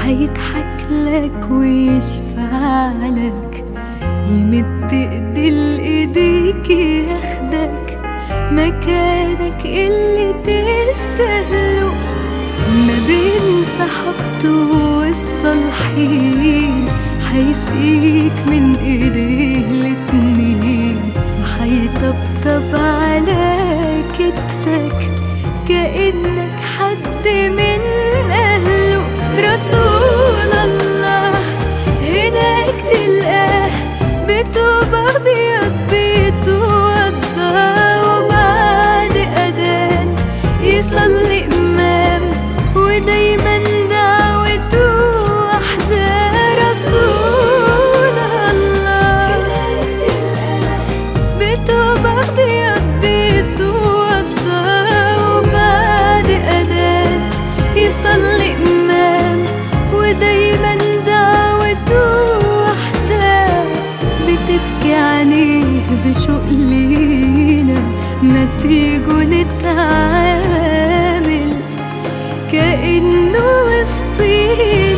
هيضحك لك ويشفع لك، يمد ايدي لايديك ياخدك مكانك اللي تستاهله. ما بين صحبته والصالحين هيسقيك من ايديه الاتنين، وهيطبطب على كتفك كأنك حد من أهله. رسول الله هناك تلقاه بتوب أبيض بيتوضى، وبعد أذان يصلي إمام ودايما دعوته واحدة. رسول الله هناك تلقاه بتوب أبيض بيتوضى، وبعد أذان يصلي إمام ودايما دعوته واحدة. بتبكي عينيه بشوق لينا، ما تيجوا نتعامل كأنه وسطينا.